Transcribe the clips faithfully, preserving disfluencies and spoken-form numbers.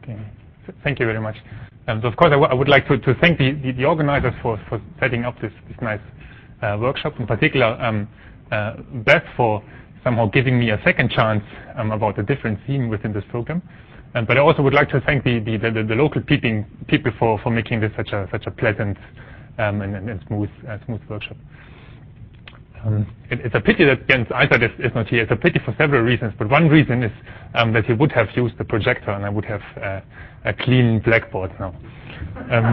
Okay. Thank you very much. Um, so of course, I, w I would like to, to thank the, the, the organizers for, for setting up this, this nice uh, workshop. In particular, um, uh, Beth for somehow giving me a second chance um, about a different theme within this program. Um, but I also would like to thank the, the, the, the local peeping, people for, for making this such a such a pleasant um, and, and, and smooth uh, smooth workshop. Um, it, it's a pity that Jens Eisert is, is not here. It's a pity for several reasons, but one reason is um, that he would have used the projector and I would have uh, a clean blackboard now. Um,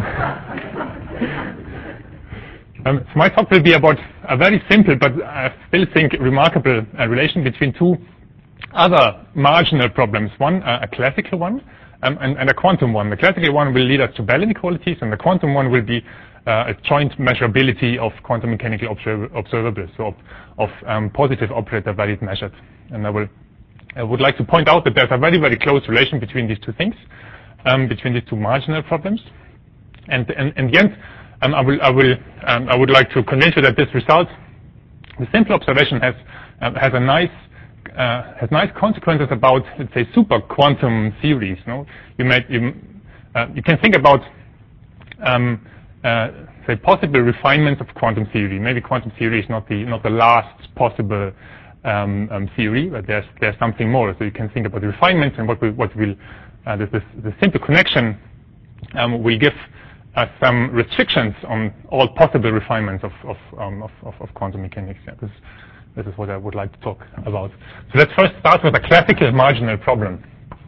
um, so my talk will be about a very simple, but I still think remarkable uh, relation between two other marginal problems. One, uh, a classical one, um, and, and a quantum one. The classical one will lead us to Bell inequalities, and the quantum one will be uh, a joint measurability of quantum mechanical observ observables, so of, of um, positive operator valid measured. And I will, I would like to point out that there's a very, very close relation between these two things, um, between these two marginal problems. And and, and Jens, um, I will, I will, um, I would like to convince you that this result, the simple observation, has uh, has a nice Uh, has nice consequences about, let's say, super quantum theories. No, you may you, uh, you can think about um, uh, say possible refinements of quantum theory. Maybe quantum theory is not the not the last possible um, um, theory, but there's there's something more. So you can think about the refinements and what will what will uh, this, this, the simple connection um, will give us some restrictions on all possible refinements of of um, of, of, of quantum mechanics. Yeah, this, This is what I would like to talk about. So let's first start with a classical marginal problem.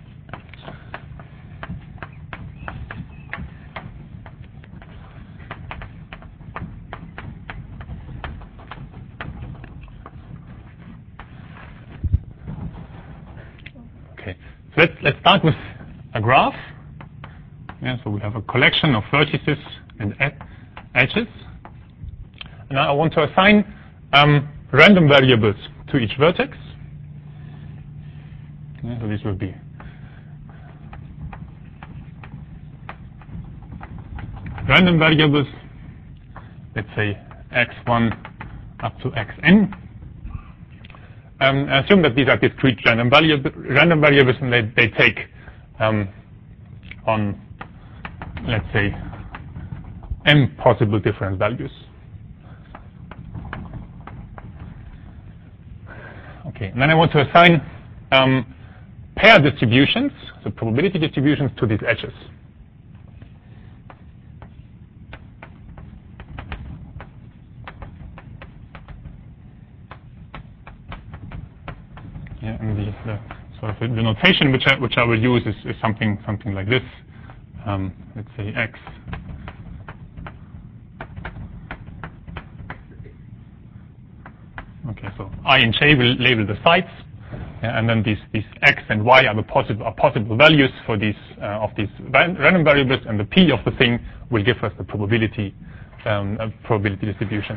Okay, so let's let's start with a graph. Yeah, so we have a collection of vertices and ed edges, and now I want to assign um, random variables to each vertex. Yeah, so this will be random variables, let's say x one up to xn. Um, assume that these are discrete random, variable, random variables and they, they take um, on, let's say, m possible different values. Okay, and then I want to assign um, pair distributions, so probability distributions, to these edges. Yeah, and the, the sort of the, the notation which I which I will use is, is something something like this. Um, let's say x. Okay, so I and j will label the sites, yeah, and then these these x and y are the possible are possible values for these uh, of these random variables, and the p of the thing will give us the probability um, uh, probability distribution.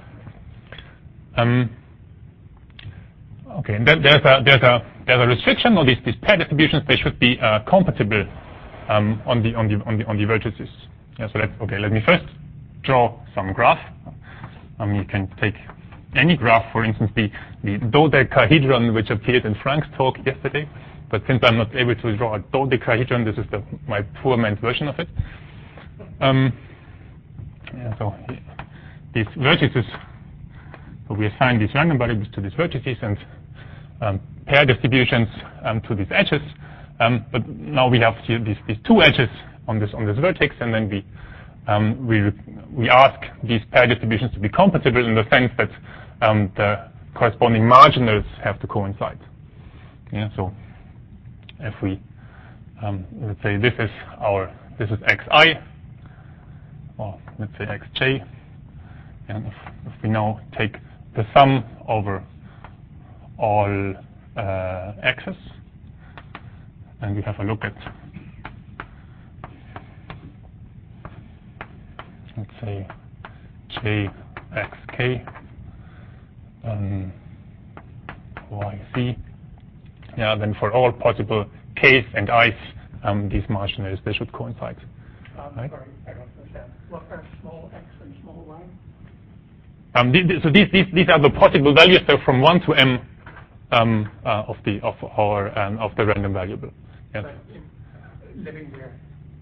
Um, okay, and then there's a there's a there's a restriction on these these pair distributions. They should be uh, compatible um, on the on the on the on the vertices. Yeah, so let's okay. Let me first draw some graph. Um, you can take any graph, for instance, the, the dodecahedron which appeared in Frank's talk yesterday. But since I'm not able to draw a dodecahedron, this is the, my poor man's version of it. Um, yeah, so these vertices, so we assign these random variables to these vertices and um, pair distributions um, to these edges. Um, but now we have here these, these two edges on this on this vertex, and then we um, we we ask these pair distributions to be compatible in the sense that um, the corresponding marginals have to coincide. Yeah, so if we um, let's say this is our this is xi, or let's say xj, and if, if we now take the sum over all uh, x's, and we have a look at, let's say, j xk um, yc. Yeah, then for all possible k's and i's, um, these marginals, they should coincide. Um, right? Sorry, I don't understand. What are small x and small y? Um, th th so these, these these are the possible values. So from one to m um, uh, of the of our um, of the random variable. Yes. But in, living where?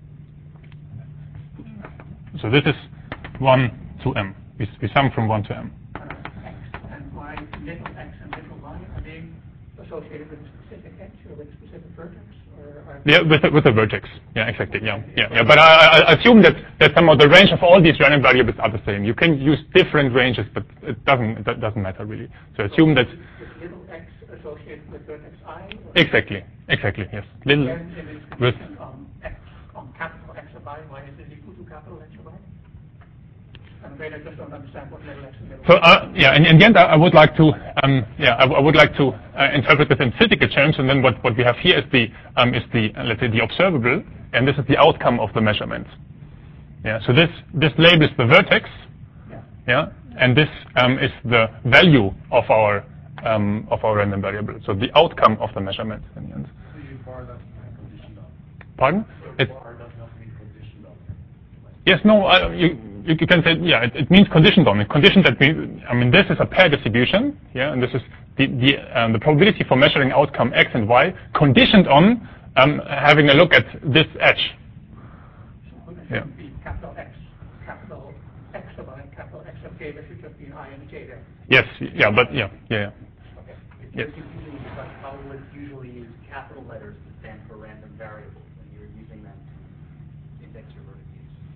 So this is one to m. We, we sum from one to m. Uh, x and y, little x and little y, are they associated with a specific edge or with a specific vertex? Or are Yeah, with a, with a vertex. Yeah, exactly. Yeah, yeah, yeah. But I, I assume that that some of the range of all these random variables are the same. You can use different ranges, but it doesn't it doesn't matter really. So assume that. With little x associated with vertex I? Or Exactly. Exactly. Yes. Little then it is with. conditioned on x, on capital X of I. Why is it equal to capital X of I? I'm afraid I just don't understand what little x and little So y. uh, yeah, in, in the end, I, I would like to um, yeah, I, I would like to uh, interpret this in physical terms, and then what, what we have here is the um, is the uh, let's say the observable, and this is the outcome of the measurement. Yeah. So this this labels the vertex. Yeah. Yeah, and this um, is the value of our um, of our random variable. So the outcome of the measurement in the end. The bar doesn't have conditional. Pardon? The It, bar does not mean conditional. yes. No. Uh, you. You can say, yeah, it, it means conditioned on it. Conditioned, that means, I mean, this is a pair distribution, yeah, and this is the the, um, the probability for measuring outcome x and y conditioned on um, having a look at this edge. So it Yeah. shouldn't be capital X, capital X of I, capital X of K. There should just be an I and a J there. Yes, yeah, but yeah, yeah, yeah. Okay. It's Yes. very confusing because how would usually use capital letters to stand for random variables when you're using them to index your vertices.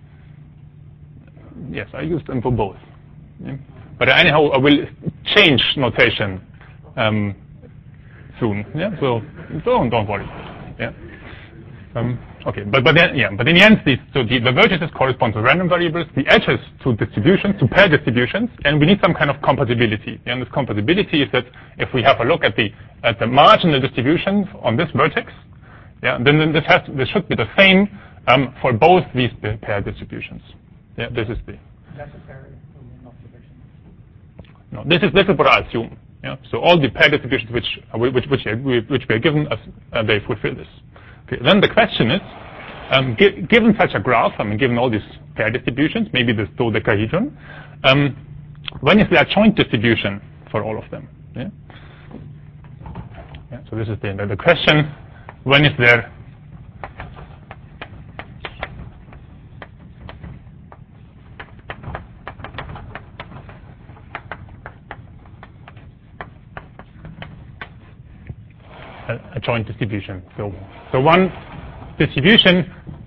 Yes, I use them for both. Yeah. But anyhow, I will change notation um, soon. Yeah, so don't don't worry. Yeah. Um, okay, but but then yeah, but in the end, these, so the, the vertices correspond to random variables, the edges to distributions, to pair distributions, and we need some kind of compatibility. And this compatibility is that if we have a look at the at the marginal distribution on this vertex, yeah, then, then this has this should be the same um, for both these pair distributions. Yeah, this is the. Necessary from observation. No, this is this is what I assume. Yeah, so all the pair distributions which which which which, which we are given, as, uh, they fulfill this. Okay, then the question is, um, gi given such a graph, I mean, given all these pair distributions, maybe this dodecahedron, um, when is there a joint distribution for all of them? Yeah. Yeah, so this is the the question: when is there a joint distribution? So, so one distribution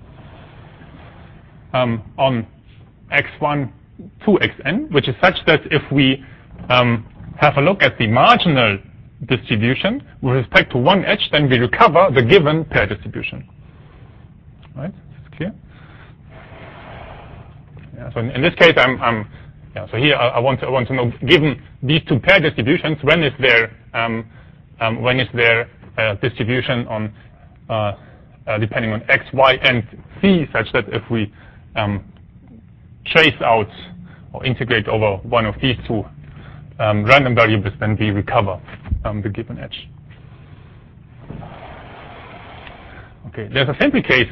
um, on x one to xn, which is such that if we um, have a look at the marginal distribution with respect to one edge, then we recover the given pair distribution. Right? Is this clear? Yeah, so in, in this case, I'm, I'm yeah, so here I, I want to I want to know, given these two pair distributions, when is there um, um, when is there Uh, distribution on uh, uh, depending on x, y, and c, such that if we um, trace out or integrate over one of these two um, random variables, then we recover um, the given edge. Okay, there's a simple case.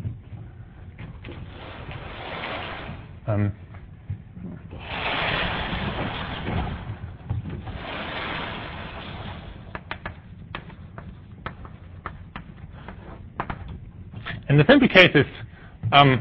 Um, And the simple case is, um,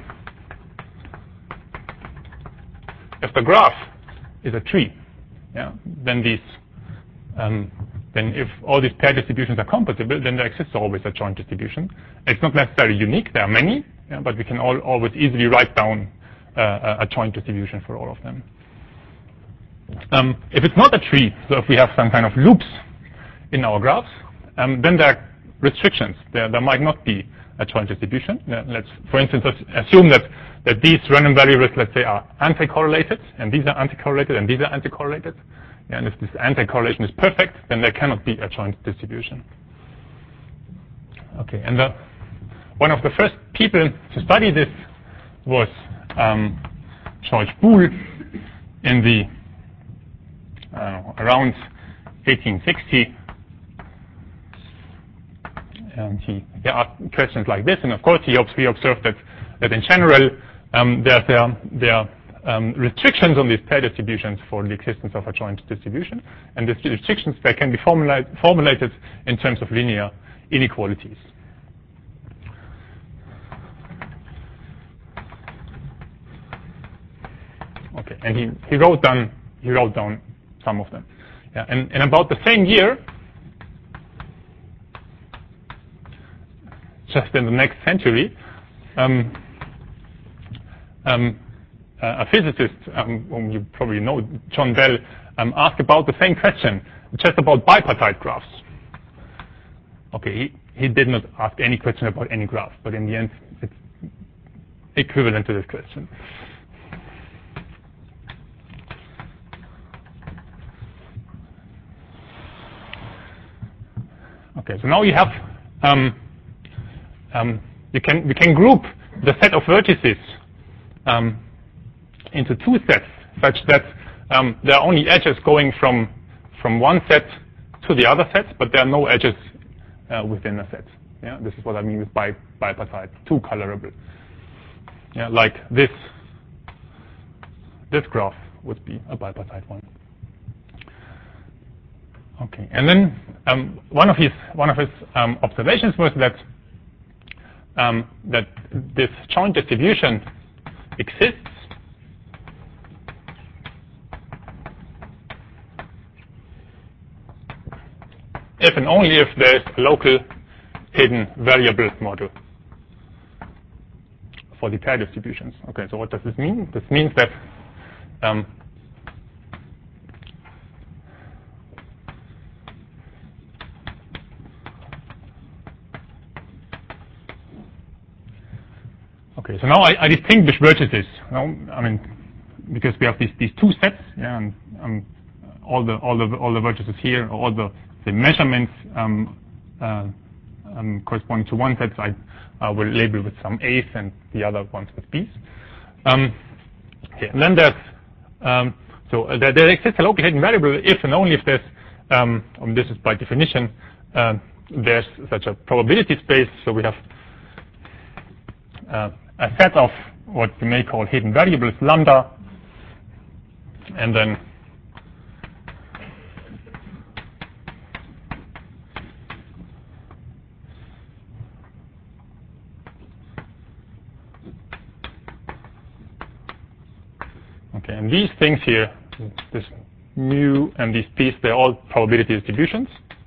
if the graph is a tree, yeah, then these, um, then if all these pair distributions are compatible, then there exists always a joint distribution. It's not necessarily unique; there are many, yeah, but we can all always easily write down uh, a joint distribution for all of them. Um, if it's not a tree, so if we have some kind of loops in our graphs, um, then there are restrictions. There, there might not be a joint distribution. Yeah, let's, for instance, assume that, that these random variables, let's say, are anti-correlated, and these are anti-correlated, and these are anti-correlated. Yeah, and if this anti-correlation is perfect, then there cannot be a joint distribution. Okay, and the, one of the first people to study this was um, George Boole in the uh, around eighteen sixty. And he, he asked questions like this, and of course he, he observed that, that in general um, there, there, there are um, restrictions on these pair distributions for the existence of a joint distribution, and these restrictions they can be formulate, formulated in terms of linear inequalities. Okay, and he, he wrote down he wrote down some of them. Yeah, and in about the same year, just in the next century, um, um, uh, a physicist, um, whom you probably know, John Bell, um, asked about the same question, just about bipartite graphs. Okay, he, he did not ask any question about any graph, but in the end, it's equivalent to this question. Okay, so now you have, um, um, you can we can group the set of vertices um, into two sets, such that um, there are only edges going from from one set to the other set, but there are no edges uh, within a set. Yeah, this is what I mean with bi bipartite, two colorable. Yeah, like this this graph would be a bipartite one. Okay, and then um, one of his one of his um, observations was that um, that this joint distribution exists if and only if there is a local hidden variable model for the pair distributions. Okay, so what does this mean? This means that um, okay, so now I, I distinguish vertices. Now, I mean, because we have these these two sets, yeah, and um, all the all the all the vertices here, all the the measurements um, uh, um, corresponding to one set, I uh, will label with some A's and the other ones with B's. Um, okay, and then there's um, so uh, there, there exists a local hidden variable if and only if there's um, and this is by definition uh, there's such a probability space. So we have uh, a set of what we may call hidden variables, lambda, and then okay, and these things here, this mu and these p's, they're all probability distributions.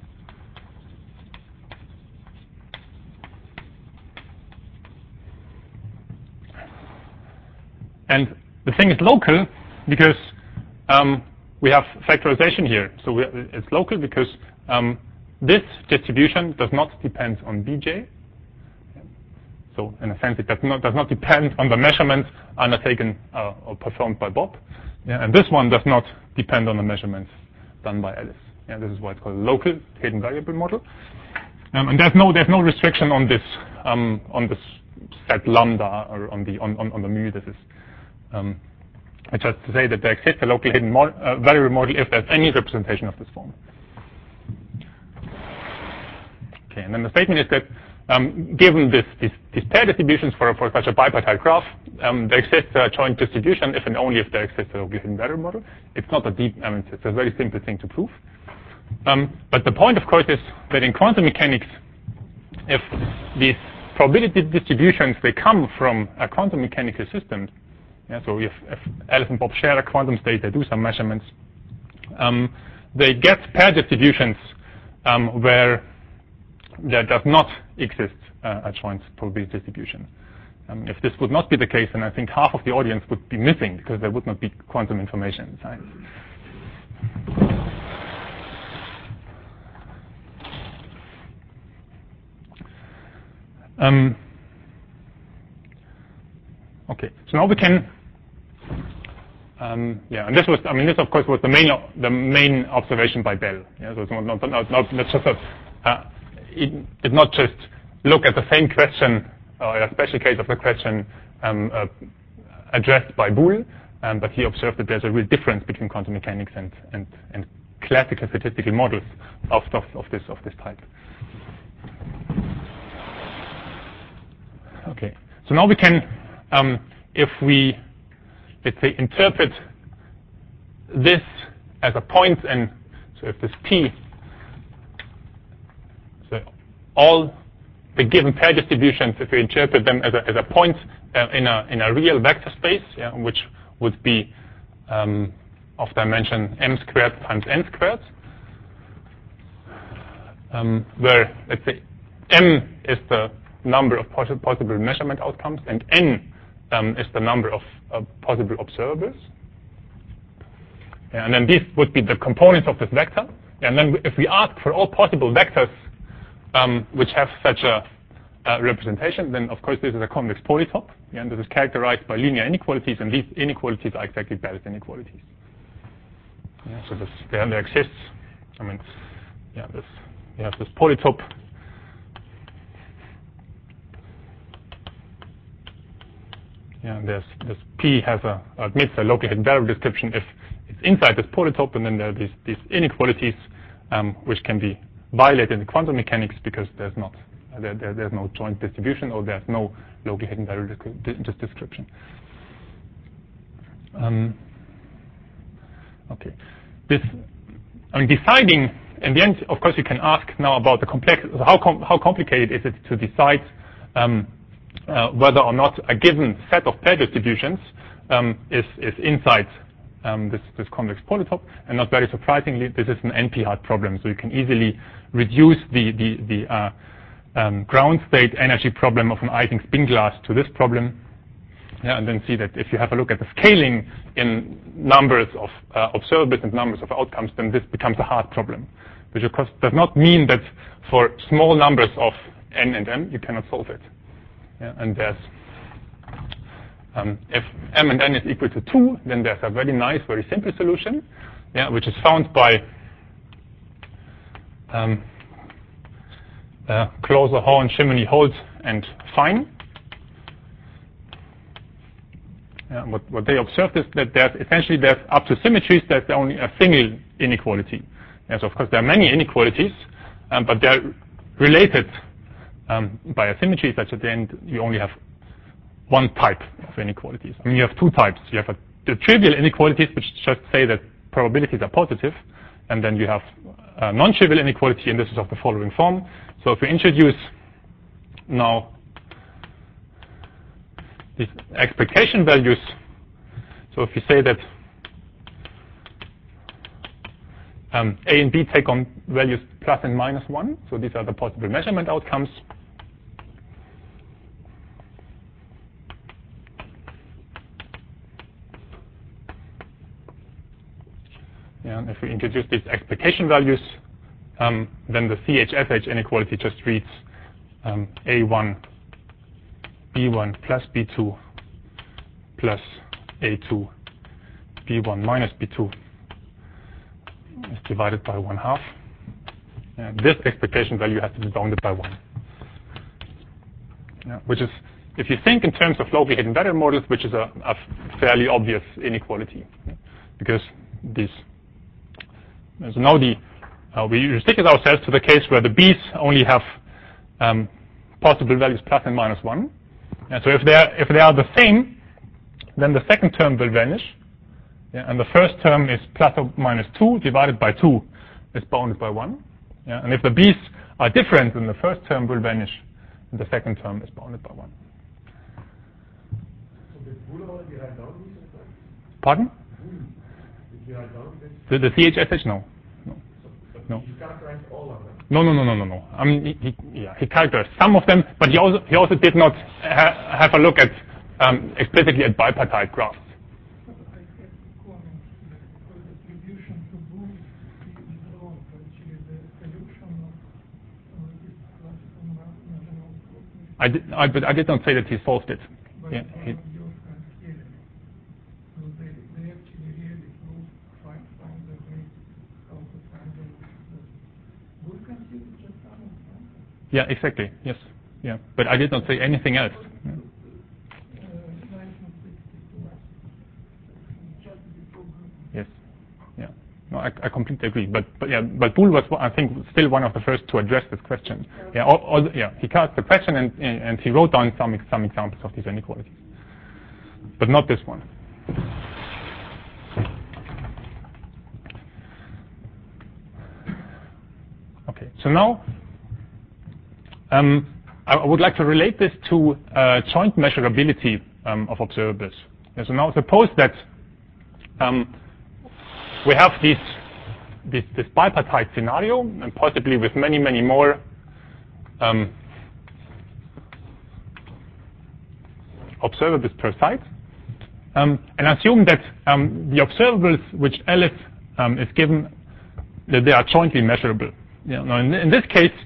And the thing is local because um, we have factorization here. So we, it's local because um, this distribution does not depend on B J. So in a sense, it does not, does not depend on the measurements undertaken uh, or performed by Bob. Yeah, and this one does not depend on the measurements done by Alice. Yeah, this is why it's called a local hidden variable model. Um, and there's no there's no restriction on this um, on this set lambda or on the on, on, on the mu. This is um, just to say that there exists a local hidden mod, uh, variable model if there's any representation of this form. Okay, and then the statement is that um, given this, this, these pair distributions for, for such a bipartite graph, um, there exists a joint distribution if and only if there exists a local hidden variable model. It's not a deep, I mean, it's a very simple thing to prove. Um, but the point, of course, is that in quantum mechanics, if these probability distributions, they come from a quantum mechanical system, yeah, so if, if Alice and Bob share a quantum state, they do some measurements, um, they get pair distributions um, where there does not exist uh, a joint probability distribution. Um, if this would not be the case, then I think half of the audience would be missing because there would not be quantum information in science. Um, okay, so now we can, um, yeah, and this was, I mean, this of course was the main, the main observation by Bell. Yeah, so it's not, not, not, not, not just a, uh, it, it's not just look at the same question, or a special case of the question um, uh, addressed by Boole, um, but he observed that there's a real difference between quantum mechanics and and, and classical statistical models of, of of this of this type. Okay, so now we can, um, if we, let's say, interpret this as a point, and so if this P, so all the given pair distributions, if we interpret them as a, as a point uh, in a in a real vector space, yeah, which would be um, of dimension m squared times n squared, um, where, let's say, m is the number of possi possible measurement outcomes, and n um, is the number of uh, possible observables. Yeah, and then these would be the components of this vector. And then if we ask for all possible vectors um, which have such a uh, representation, then of course this is a convex polytope. Yeah, and this is characterized by linear inequalities, and these inequalities are exactly Bell's inequalities. Yeah, so this there, there exists. I mean, yeah, this we have this polytope. Yeah, and there's this P has a admits a locally hidden variable description if it's inside this polytope, and then there are these these inequalities um, which can be violated in the quantum mechanics because there's not uh, there, there there's no joint distribution, or there's no locally hidden variable descri description. Um, okay, this I mean deciding in the end, of course, you can ask now about the complex. How com how complicated is it to decide um, uh, whether or not a given set of pair distributions um, is is inside Um, this, this convex polytope, and not very surprisingly, this is an N P-hard problem. So you can easily reduce the the, the uh, um, ground state energy problem of an Ising spin glass to this problem, yeah, and then see that if you have a look at the scaling in numbers of uh, observables and numbers of outcomes, then this becomes a hard problem, which of course does not mean that for small numbers of n and m you cannot solve it. Yeah, and there's Um, if m and n is equal to two, then there's a very nice, very simple solution, yeah, which is found by um, uh, Closer, Horn, Shimony, Holt, and Fine. Yeah, what, what they observed is that there's essentially there's up to symmetries, there's only a single inequality. Yeah, so of course there are many inequalities, um, but they're related um, by a symmetry such that at the end you only have one type of inequalities. I mean, you have two types. You have a, the trivial inequalities, which just say that probabilities are positive, and then you have a non-trivial inequality, and this is of the following form. So if we introduce now these expectation values, so if you say that um, A and B take on values plus and minus one, so these are the possible measurement outcomes. Yeah, and if we introduce these expectation values, um, then the C H F H inequality just reads um, A one, B one plus B two plus A two, B one minus B two is divided by one half. And this expectation value has to be bounded by one. Yeah, which is, if you think in terms of locally hidden variable models, which is a, a fairly obvious inequality, yeah, because these So now the, uh, we restricted ourselves to the case where the B's only have um, possible values plus and minus one. And so if they are if they are the same, then the second term will vanish, yeah, and the first term is plus or minus two divided by two is bounded by one. Yeah, and if the B's are different, then the first term will vanish, and the second term is bounded by one. So did Boole already write down these effects? Pardon? Did you write down this? The, the C H S H? No. No. So, but No. you characterize all of them. No, no, no, no, no, no. I mean, he, he, yeah, he characterized some of them, but he also he also did not ha have a look at um, explicitly at bipartite graphs. But I have a comment here, because distribution to Boole is wrong. Actually, the solution of uh, this classical marginal approach. I did, I, but I did not say that he solved it. But Yeah, he, uh, your friend Kelly, so they, they actually really proved, find, found a way how to find the Boole consider just one of them. yeah, exactly. Yes. Yeah. But I did not say anything else. Yeah. Uh, nineteen sixty-two, just before Boole. Yes. Yeah. No, I, I completely agree. But but yeah, but Boole was, I think, still one of the first to address this question. Yeah. All, all, yeah. He cast the question and and he wrote down some some examples of these inequalities, but not this one. Okay. So now, um, I would like to relate this to uh, joint measurability um, of observables. Yeah, so now suppose that um, we have this, this, this bipartite scenario, and possibly with many, many more um, observables per site, um, and assume that um, the observables which Alice um, is given, that they are jointly measurable. You know, in, in this case,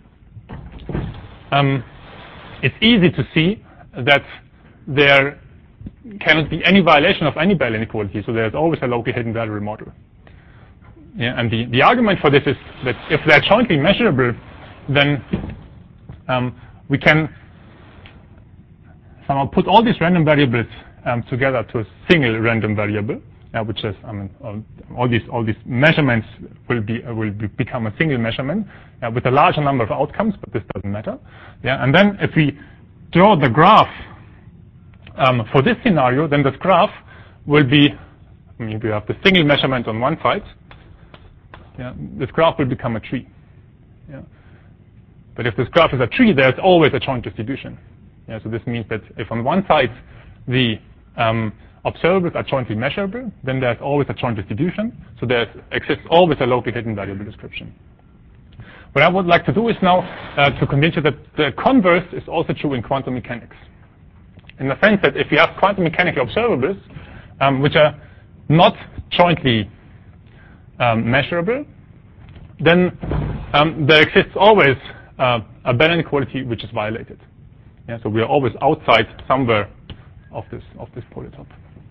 um, it's easy to see that there cannot be any violation of any Bell inequality, so there's always a locally hidden variable model. Yeah, and the, the argument for this is that if they're jointly measurable, then um, we can somehow put all these random variables um, together to a single random variable, uh, which is, I mean, all, all these all these measurements will be uh, will be, become a single measurement uh, with a larger number of outcomes, but this doesn't matter. Yeah, and then if we draw the graph um, for this scenario, then this graph will be, I mean, we have the single measurement on one side. Yeah, this graph will become a tree. Yeah. But if this graph is a tree, there's always a joint distribution. Yeah, so this means that if on one side the um, observables are jointly measurable, then there's always a joint distribution. So there exists always a locally hidden variable description. What I would like to do is now uh, to convince you that the converse is also true in quantum mechanics. In the sense that if you have quantum mechanical observables, um, which are not jointly um, measurable, then um, there exists always uh, a Bell inequality which is violated. Yeah, so we are always outside somewhere of this of this polytope.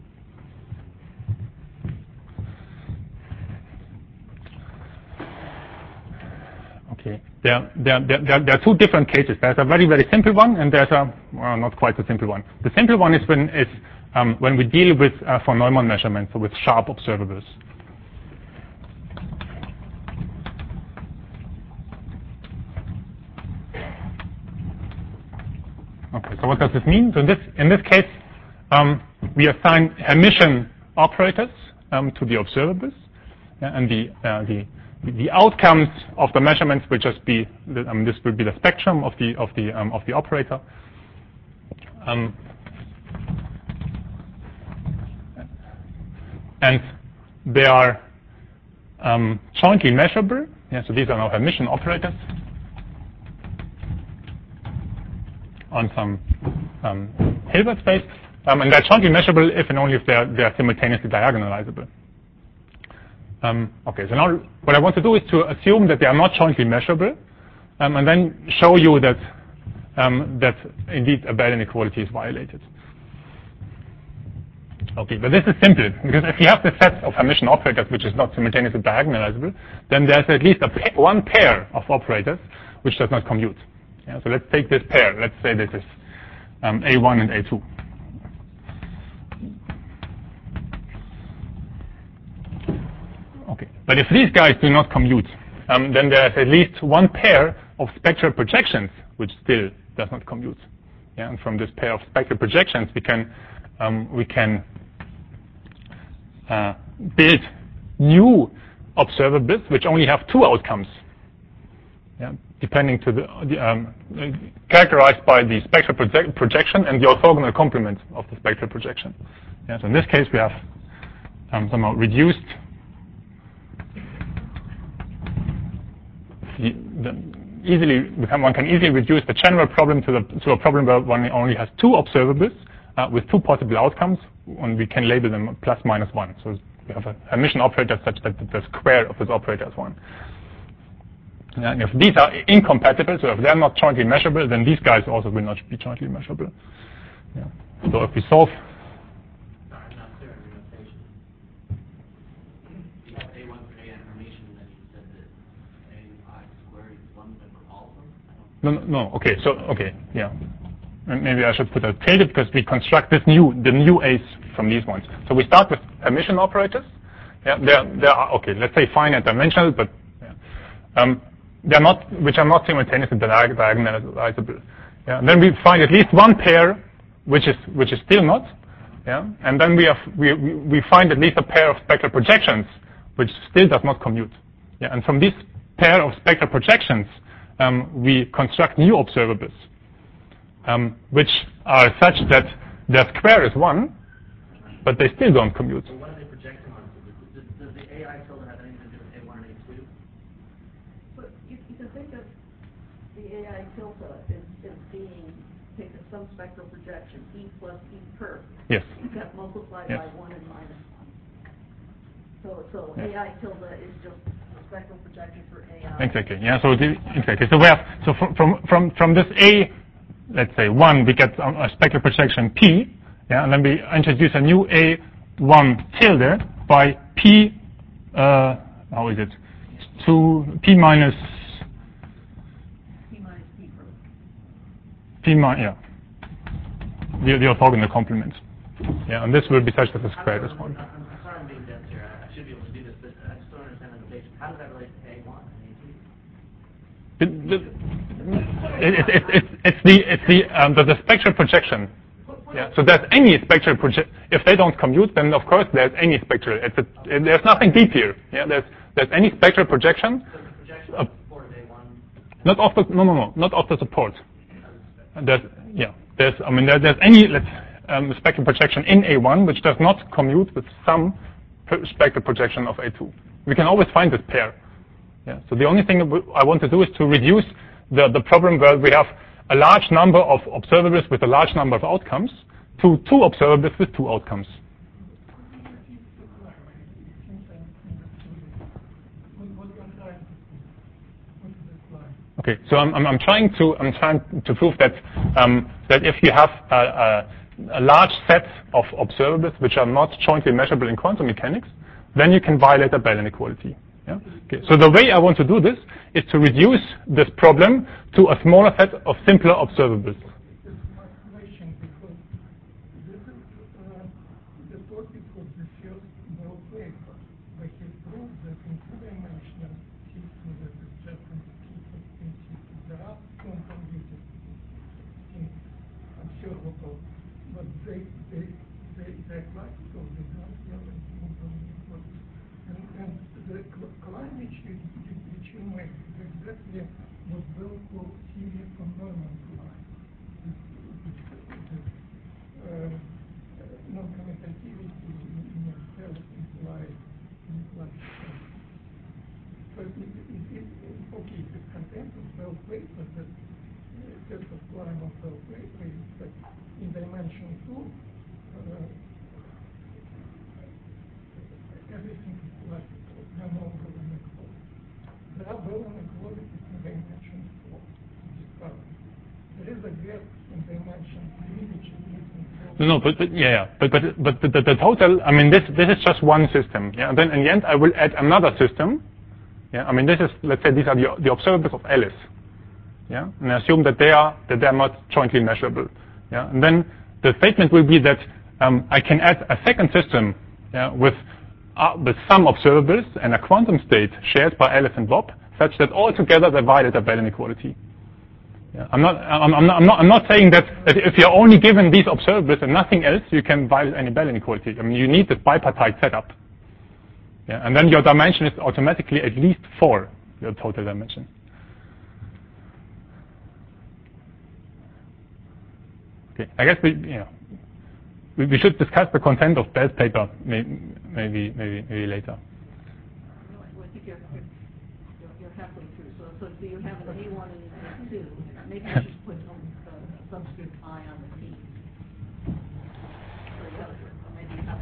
Okay, there, there, there, there are two different cases. There's a very, very simple one, and there's a, well, not quite a simple one. The simple one is when, is, um, when we deal with uh, von Neumann measurements, so with sharp observables. Okay, so what does this mean? So in this, in this case, um, we assign Hermitian operators um, to the observables, yeah, and the, uh, the The outcomes of the measurements will just be, I mean, this will be the spectrum of the of the um, of the operator, um, and they are um, jointly measurable. Yeah, so these are now Hermitian operators on some um, Hilbert space, um, and they're jointly measurable if and only if they are they are simultaneously diagonalizable. Um, okay, so now what I want to do is to assume that they are not jointly measurable, um, and then show you that um, that indeed a Bell inequality is violated. Okay, but this is simple, because if you have the set of Hermitian operators which is not simultaneously diagonalizable, then there's at least a pa one pair of operators which does not commute. Yeah, so let's take this pair. Let's say this is um, A one and A two. Okay, but if these guys do not commute, um, then there's at least one pair of spectral projections which still does not commute. Yeah, and from this pair of spectral projections, we can um, we can uh, build new observables which only have two outcomes. Yeah, depending to the, the um, characterized by the spectral project projection and the orthogonal complement of the spectral projection. Yeah, so in this case, we have um, somehow reduced. The, the easily one can easily reduce the general problem to the to a problem where one only has two observables uh, with two possible outcomes, and we can label them plus minus one. So we have a Hermitian operator such that the square of this operator is one. Yeah, and if these are incompatible, so if they're not jointly measurable, then these guys also will not be jointly measurable. Yeah. So if we solve. No, no, no, okay, so, okay, yeah. Maybe I should put a tilde because we construct this new, the new A's from these ones. So we start with Hermitian operators. Yeah, they're, they're, okay, let's say finite dimensional, but, yeah. Um, they're not, which are not simultaneously diagonalizable. Yeah, and then we find at least one pair, which is, which is still not. Yeah, and then we have, we, we, we find at least a pair of spectral projections, which still does not commute. Yeah, and from this pair of spectral projections, Um, we construct new observables, um, which are such that their square is one, but they still don't commute. So what are they projecting on? Does, does the A I tilde have anything to do with A one and A two? But you, you can think of the A I tilde as, as being, take some spectral projection, E plus E perp. Yes. Except multiplied Yes. by one and minus one. So, so Yes. A I tilde is just a spectral projection for A I. Exactly. Yeah. So the, exactly. So we have so from from from from this A, let's say one, we get a spectral projection P. Yeah, and then we introduce a new A one tilde by P. Uh, how is it? To P minus P minus P perp. P minus yeah. The the orthogonal complement. Yeah, and this will be such that the How square does is that- one. I'm, I'm sorry I'm being dense here. I, I should be able to do this, but I just don't understand the notation. How does that relate to A one and A two? The, the, it, it, it, it's it's the it's the um, the, the spectral projection. Yeah. So there's any spectral projection. If they don't commute, then of course there's any spectral. It's a, it, there's nothing deep here. Yeah. There's there's any spectral projection. Does the projection Uh, support A one? Not off the no no no not off the support. There's yeah. There's I mean there, there's any let's um, spectral projection in A one which does not commute with some per- spectral projection of A two. We can always find this pair. Yeah. So the only thing I want to do is to reduce the, the problem where we have a large number of observables with a large number of outcomes to two observables with two outcomes. Okay. So I'm, I'm, I'm trying to I'm trying to prove that um, that if you have a, a, a large set of observables which are not jointly measurable in quantum mechanics, then you can violate a Bell inequality. Yeah? Okay. So the way I want to do this is to reduce this problem to a smaller set of simpler observables. This is my question because this is uh, the topic of the first Bell paper, where he proved that in two-dimensional system that is just in spin system, there are non-conductive things observable, but they they they they're classical, they don't have anything non-conductive. And, and the cl- climate which you, which you make is exactly what Bell called series from Neumann line. Uh, non-commutativity in itself implies implies so it, it, it, okay, the content of Bell paper, that uh, test of climb of Bell paper is that in dimension two, uh, everything is classical, no longer inequality. There are Bell inequalities in dimension four, discovered. There is a gap in dimension three, which is missing. No, no, but, but yeah, yeah, but but but the, the, the total. I mean, this this is just one system. Yeah, and then in the end, I will add another system. Yeah, I mean, this is let's say these are the the observables of Alice. Yeah, and I assume that they are that they are not jointly measurable. Yeah, and then the statement will be that um, I can add a second system. Yeah, with uh, with some observables and a quantum state shared by Alice and Bob, such that all together they violate a Bell inequality. Yeah, I'm not. I'm, I'm not. I'm not. I'm not saying that, that if you're only given these observables and nothing else, you can violate any Bell inequality. I mean, you need this bipartite setup. Yeah, and then your dimension is automatically at least four, your total dimension. Okay. I guess we, you know, we, we should discuss the content of Bell's paper may, maybe, maybe, maybe later. No, I think you're, you're, you're, you're halfway through. So, so do you have an A one and an A two? Maybe you should put some uh, subscript I on the P. So you have, maybe you have.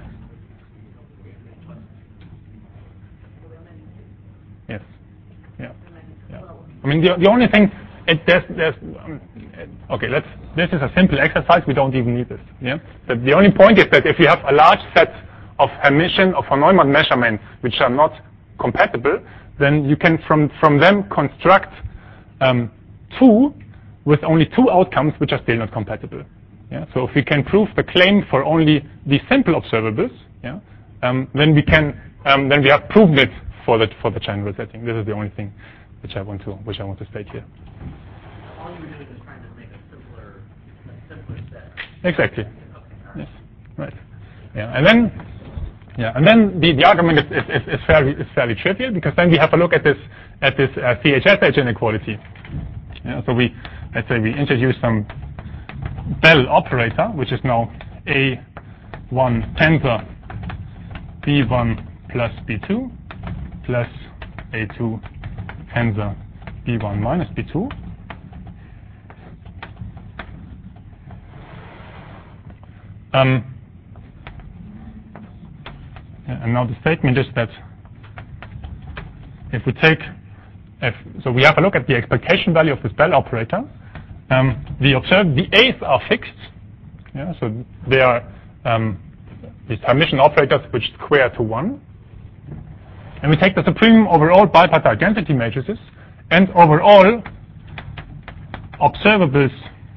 Yes. Yeah. Yeah. Well, I mean, the, the only thing, it, there's, there's, um, it, okay, let's, this is a simple exercise, we don't even need this, yeah? But the only point is that if you have a large set of Hermitian or von Neumann measurements which are not compatible, then you can from, from them construct um, two with only two outcomes which are still not compatible. Yeah? So if we can prove the claim for only the simple observables, yeah, um, then we can, um, then we have proven it for the for the general setting. This is the only thing which I want to which I want to state here. All you're doing is trying to make a simpler, a simpler set. Exactly. Okay, all right. Yes. Right. Yeah. And then yeah. And then the, the argument is, is, is, is fairly is fairly trivial because then we have a look at this at this uh, C H S H inequality. Yeah. So we let's say we introduce some Bell operator, which is now A one tensor B one plus B two plus A two tensor B one minus B two. Um, and now the statement is that if we take, if, so we have a look at the expectation value of this Bell operator. Um, we observe the A's are fixed, yeah, so they are um, these Hermitian operators which square to one. And we take the supreme over all bipartite density matrices and over all observables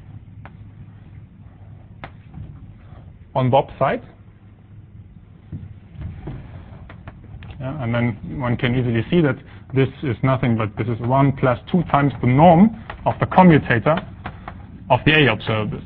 on Bob's side. Yeah, and then one can easily see that this is nothing but this is one plus two times the norm of the commutator of the A observables.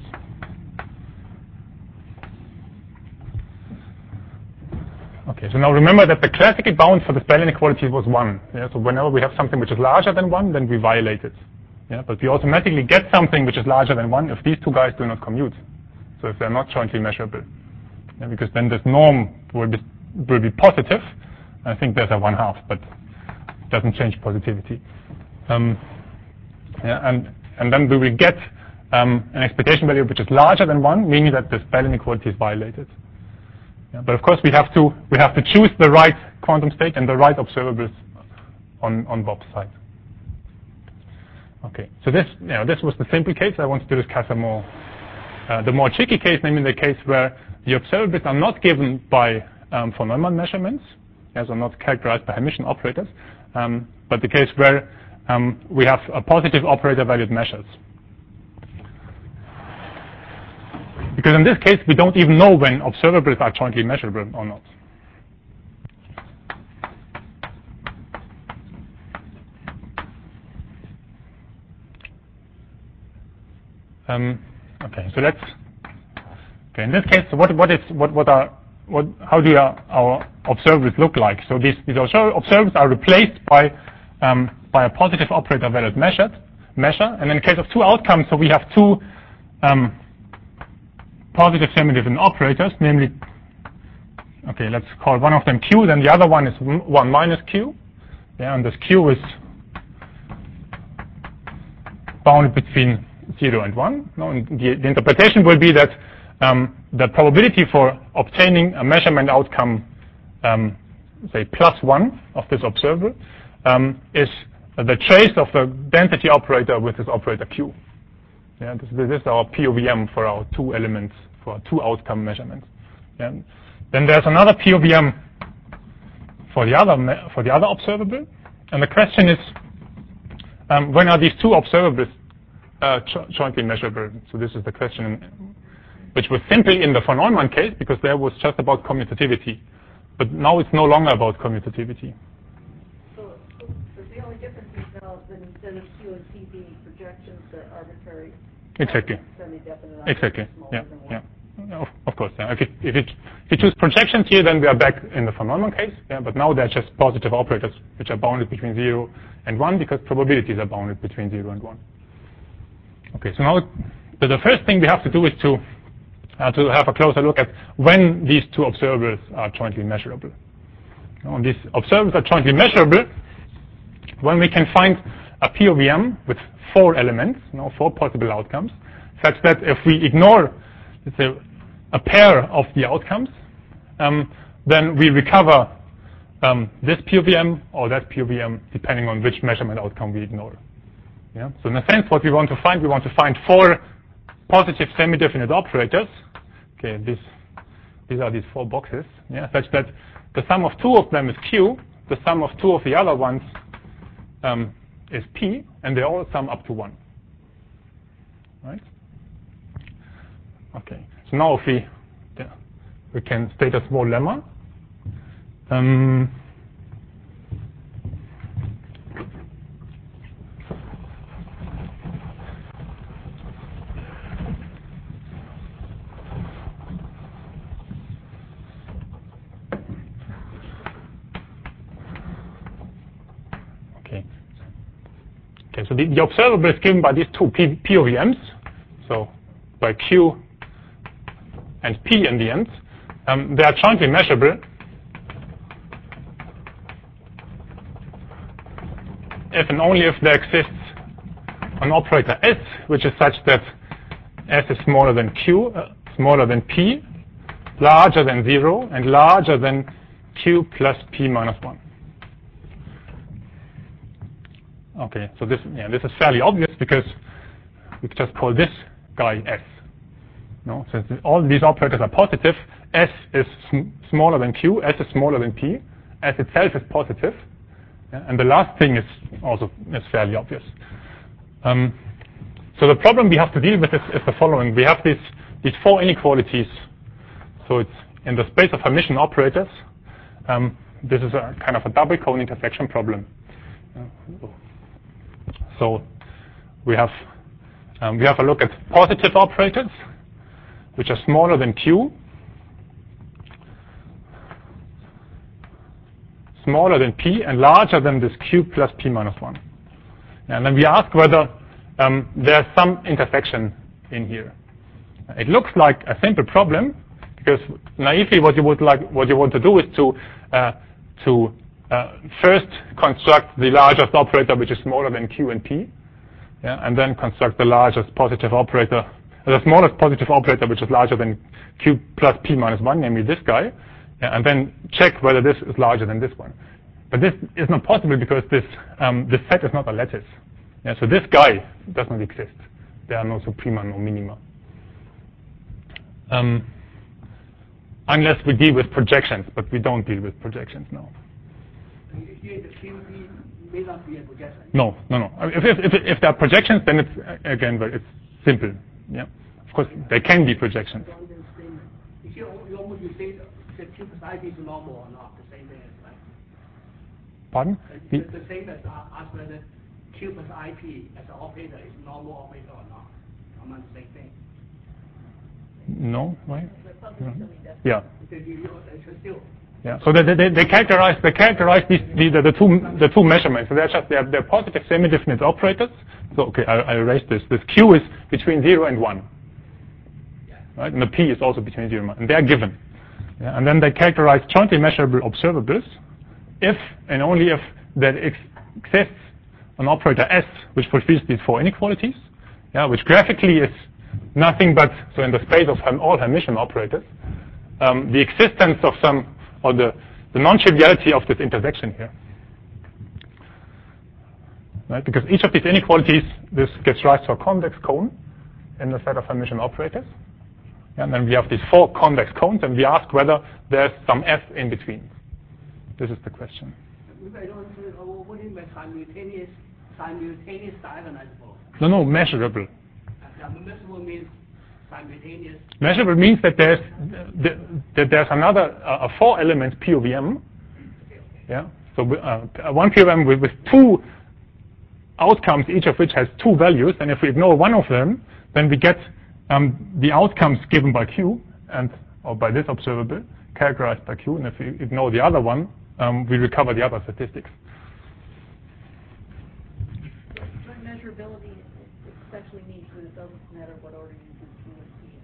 Okay, so now remember that the classical bound for this Bell inequality was one. Yeah, so whenever we have something which is larger than one, then we violate it. Yeah, but we automatically get something which is larger than one if these two guys do not commute. So if they're not jointly measurable. Yeah, because then this norm will be, will be positive. I think there's a one half, but it doesn't change positivity. Um, yeah, and, and then we will get um, an expectation value which is larger than one, meaning that this Bell inequality is violated. Yeah, but of course we have to we have to choose the right quantum state and the right observables on, on Bob's side. Okay, so this you know this was the simple case. I wanted to discuss a more uh, the more tricky case, namely the case where the observables are not given by um, von Neumann measurements, as are not characterized by Hermitian operators, um, but the case where um, we have a positive operator valued measures. Because in this case, we don't even know when observables are jointly measurable or not. Um, okay, so let's. Okay, in this case, what what is what what are what how do our, our observables look like? So these these observables are replaced by um, by a positive operator valued measured measure, and in case of two outcomes, so we have two. Um, positive semi-different operators, namely, okay, let's call one of them Q, then the other one is one minus Q. Yeah, and this Q is bounded between zero and one. No, and the, the interpretation will be that um, the probability for obtaining a measurement outcome, um, say plus one of this observable, um, is the trace of the density operator with this operator Q. Yeah, this, this is our P O V M for our two elements, for our two outcome measurements. Yeah. Then there's another P O V M for the other for the other observable, and the question is, um, when are these two observables uh, jo jointly measurable? So this is the question, which was simply in the von Neumann case because there was just about commutativity, but now it's no longer about commutativity. So, so the only difference is now that instead of Q and P being projections, they're arbitrary. Exactly. Semi-definite. Exactly. Yeah. Yeah. Of, of course. Yeah. If you if you if you choose projections here, then we are back in the von Neumann case. Yeah. But now they're just positive operators which are bounded between zero and one because probabilities are bounded between zero and one. Okay. So now the, the first thing we have to do is to uh, to have a closer look at when these two observables are jointly measurable. Now, these observables are jointly measurable when we can find a P O V M with four elements, you know, four possible outcomes, such that if we ignore, let's say, a pair of the outcomes, um, then we recover um, this P O V M or that P O V M, depending on which measurement outcome we ignore. Yeah? So in a sense, what we want to find, we want to find four positive semi-definite operators. Okay, these these are these four boxes, yeah, such that the sum of two of them is Q, the sum of two of the other ones um, is P, and they all sum up to one. Right? Okay. So now if we yeah, we can state a small lemma. Um, okay. Okay. So the, the observable is given by these two P, P O V Ms. So by Q and P in the end. um, they are jointly measurable if and only if there exists an operator S, which is such that S is smaller than Q, uh, smaller than P, larger than zero, and larger than Q plus P minus one. Okay, so this, yeah, this is fairly obvious because we just call this guy S. No, since all these operators are positive, S is sm smaller than Q, S is smaller than P, S itself is positive, yeah, and the last thing is also is fairly obvious. Um, so the problem we have to deal with is, is the following: we have these these four inequalities. So it's in the space of Hermitian operators. Um, this is a kind of a double cone intersection problem. Uh, so we have um, we have a look at positive operators, which are smaller than Q, smaller than P, and larger than this Q plus P minus one. And then we ask whether um, there's some intersection in here. It looks like a simple problem, because naively what you would like, what you want to do is to uh, to uh, first construct the largest operator, which is smaller than Q and P, yeah, and then construct the largest positive operator, the smallest positive operator, which is larger than Q plus P minus one, namely this guy, yeah, and then check whether this is larger than this one. But this is not possible because this um, this set is not a lattice. Yeah, so this guy does not exist. There are no suprema, no minima. Um, unless we deal with projections, but we don't deal with projections now. Here the Q B may not be a projection. No, no, no. If, if, if, if there are projections, then it's, again, it's simple. Yeah, of course, there can be projections. You almost you say the Q plus I P is normal or not, the same thing as like. Pardon? The, the same as uh, ask whether Q plus I P as an operator is normal operator or not. I'm on the same thing. No, right? Mm-hmm. Yeah. Still. Yeah. So they, they, they characterize they characterize these the, the, the two the two measurements. So they're just they're, they're positive semi-definite operators. So okay, I, I erase this. This Q is between zero and one. Right? And the P is also between zero and one. And they're given. Yeah? And then they characterize jointly measurable observables if and only if there ex exists an operator S which fulfills these four inequalities, yeah, which graphically is nothing but, so in the space of all Hermitian operators, um, the existence of some, or the, the non-triviality of this intersection here. Right? Because each of these inequalities, this gives rise to a convex cone in the set of Hermitian operators. And then we have these four convex cones, and we ask whether there's some S in between. This is the question. I don't what do you mean by simultaneous, simultaneous diagonalizable? No, no, measurable. Uh, measurable means simultaneous. Measurable means that there's that there's another uh, a four elements P O V M. Okay, okay. Yeah. So uh, one P O V M with, with two outcomes, each of which has two values, and if we ignore one of them, then we get um, the outcomes given by Q and or by this observable characterized by Q, and if we ignore the other one, um, we recover the other statistics. Joint measurability essentially means that it doesn't matter what order you do Q and P.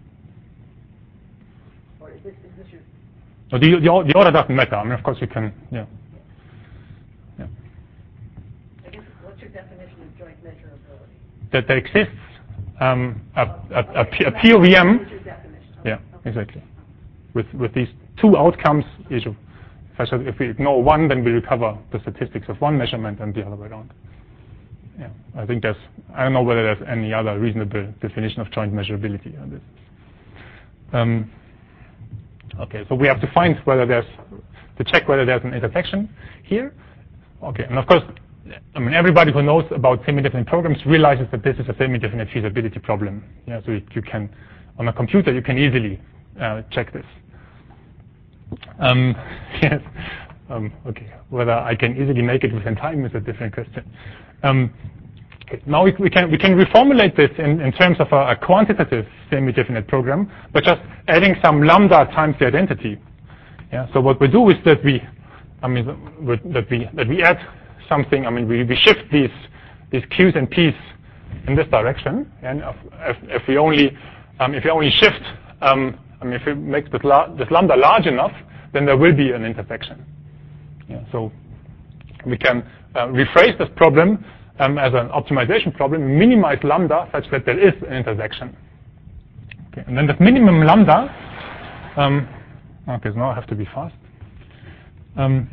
Or is this, is this your... No, the, the, the order doesn't matter. I mean, of course, you can, yeah. yeah. I guess, what's your definition of joint measurability? That there exists um, a, a, a, Okay, a, a P O V M. Is your definition? Yeah, Okay. exactly. With with these two outcomes, each of, such as if we ignore one, then we recover the statistics of one measurement and the other way around. Yeah, I think there's, I don't know whether there's any other reasonable definition of joint measurability on this. Um, okay, so we have to find whether there's, to check whether there's an intersection here. Okay, and of course, I mean, everybody who knows about semi-definite programs realizes that this is a semi-definite feasibility problem. Yeah, so you, you can, on a computer, you can easily uh, check this. Um, yes. Um, okay. Whether I can easily make it within time is a different question. Um, okay. Now we, we can we can reformulate this in, in terms of a, a quantitative semi-definite program, but just adding some lambda times the identity. Yeah. So what we do is that we, I mean, that we that we add something. I mean, we, we shift these these Q's and P's in this direction, and if, if we only um, if we only shift um, I mean, if you make this, la this lambda large enough, then there will be an intersection. Yeah, so we can uh, rephrase this problem um, as an optimization problem, minimize lambda such that there is an intersection. Okay, and then this minimum lambda, um, okay, so now I have to be fast. Um,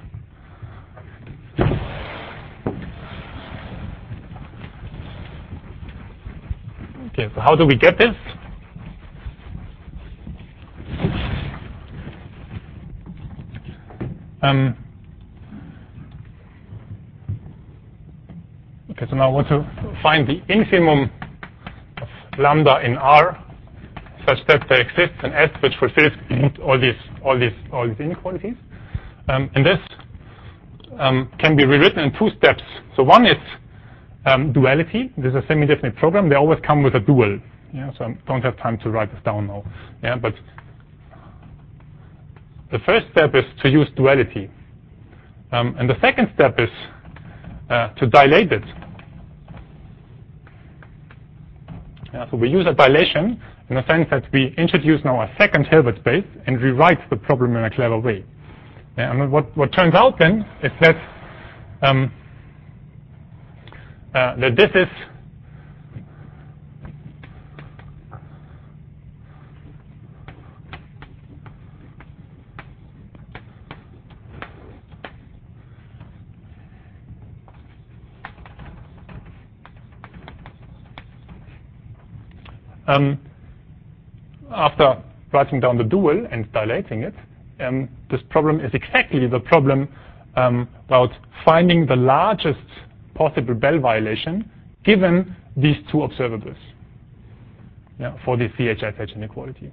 okay, so how do we get this? Um, okay, so now I want to find the infimum of lambda in R such that there exists an S which fulfills all these all these all these inequalities. Um, and this um, can be rewritten in two steps. So one is um, duality. This is a semi-definite program. They always come with a dual. Yeah, so I don't have time to write this down now. Yeah, but the first step is to use duality. Um, and the second step is uh, to dilate it. Yeah, so we use a dilation in the sense that we introduce now a second Hilbert space and rewrite the problem in a clever way. Yeah, and what, what turns out then is that um, uh, that this is Um, after writing down the dual and dilating it, um, this problem is exactly the problem um, about finding the largest possible Bell violation given these two observables, yeah, for the C H S H inequality.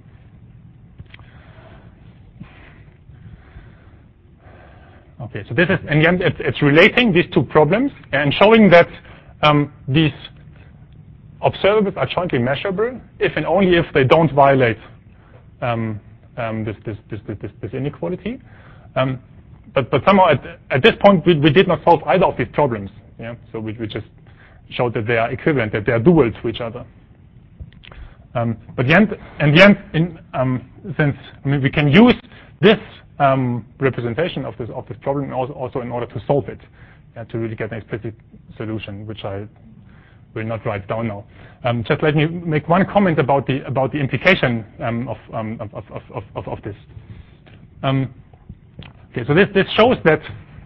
Okay, so this is, in the end, it's, it's relating these two problems and showing that um, these observables are jointly measurable if and only if they don't violate um, um, this, this, this, this, this inequality. Um, but, but somehow at, at this point we, we did not solve either of these problems. Yeah? So we, we just showed that they are equivalent, that they are dual to each other. Um, but the end, in the end, in, um, since I mean, we can use this um, representation of this of this problem also, also in order to solve it, yeah, to really get an explicit solution, which I will not write down now. Um, just let me make one comment about the about the implication um, of, um, of, of, of, of, of this. Um, okay, so this this shows that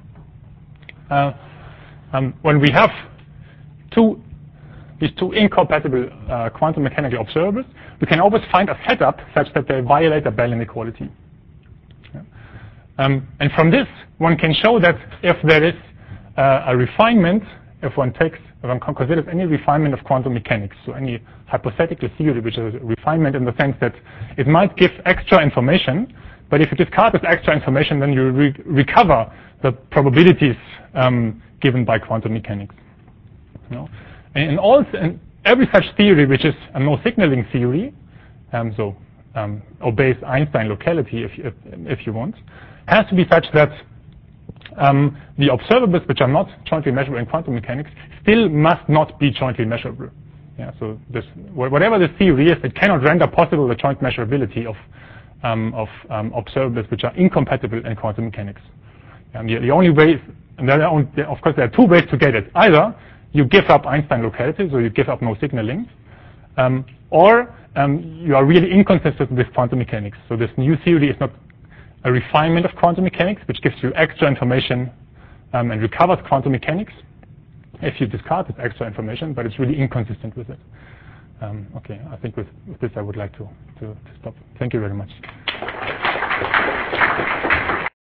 uh, um, when we have two these two incompatible uh, quantum mechanical observables, we can always find a setup such that they violate a Bell inequality. Yeah. Um, and from this, one can show that if there is uh, a refinement, if one takes if one considers any refinement of quantum mechanics, so any hypothetical theory which is a refinement in the sense that it might give extra information, but if you discard this extra information, then you re recover the probabilities um, given by quantum mechanics. You know? And in all, in every such theory, which is a no signaling theory, um, so um, obeys Einstein locality, if, if if you want, has to be such that Um, the observables which are not jointly measurable in quantum mechanics still must not be jointly measurable. Yeah, so this, whatever the theory is, it cannot render possible the joint measurability of, um, of um, observables which are incompatible in quantum mechanics. And the, the only way, is, and there are, of course, there are two ways to get it. Either you give up Einstein locality, so you give up no signaling, um, or um, you are really inconsistent with quantum mechanics. So this new theory is not a refinement of quantum mechanics, which gives you extra information um, and recovers quantum mechanics if you discard this extra information, but it's really inconsistent with it. Um, okay, I think with, with this I would like to, to, to stop. Thank you very much.